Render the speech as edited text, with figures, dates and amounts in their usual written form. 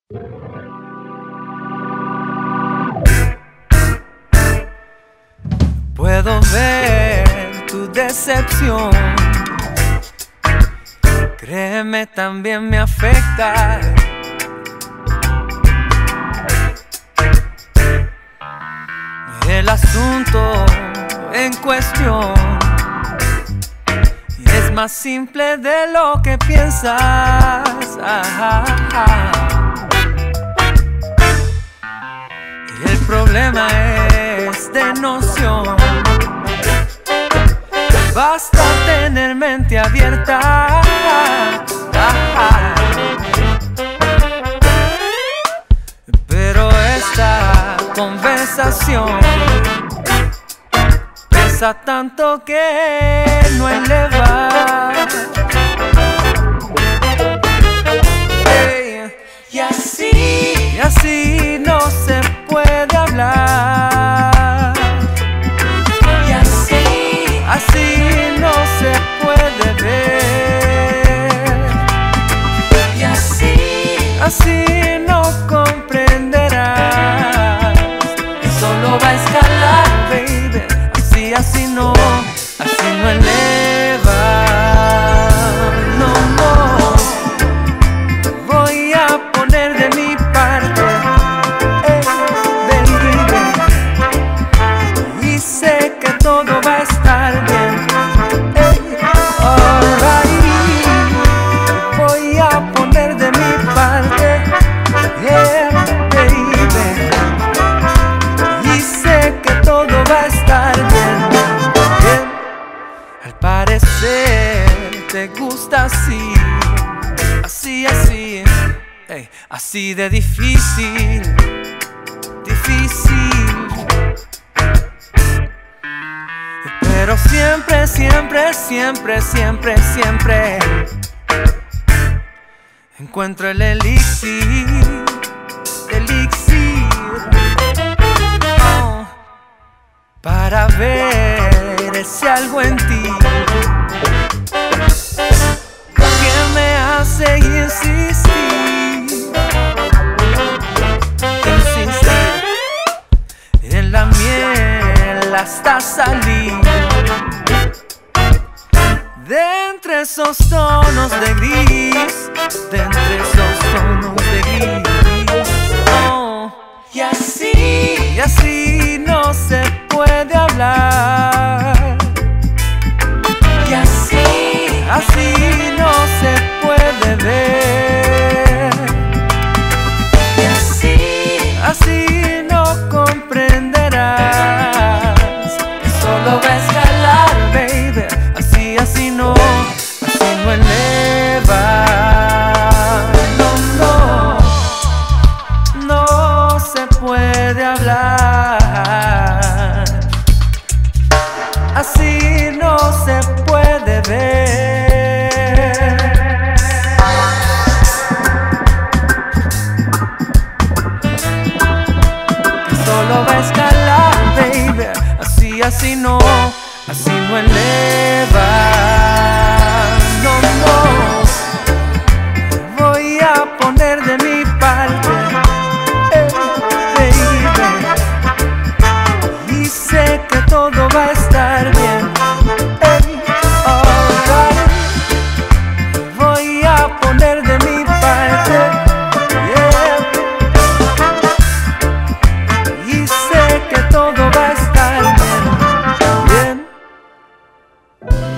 Puedo ver tu decepción, créeme, también me afecta. El asunto en cuestión es más simple de lo que piensas. Y el problema es de noción. Basta tener mente abierta. Pero esta conversación pesa tanto que no eleva. Y así no se puede hablar. Y así no se puede ver. Y así no comprenderás. Y solo va a escalar, baby. Así no eleva. No. Voy a poner de mi parte, baby. Y sé que todo va a estar bien. Alright. Voy a poner de mi parte, baby. Y sé que todo va a estar bien. Al parecer te gusta así, así de difícil. Pero siempre encuentro el elixir. Para ver ese algo en ti que me hace insistir en la miel hasta salir de entre esos tonos de gris, Y así no se puede hablar. Y así no se puede ver. Y así no comprenderás. Que solo va a escalar, baby. Así no eleva. No se puede hablar. Así no se puede ver. Que solo va a escalar, baby. Así no eleva. No. Voy a poner de mi parte, baby. Y sé que todo va a estar bien. Alright. Voy a poner de mi parte, y sé que todo va a estar bien.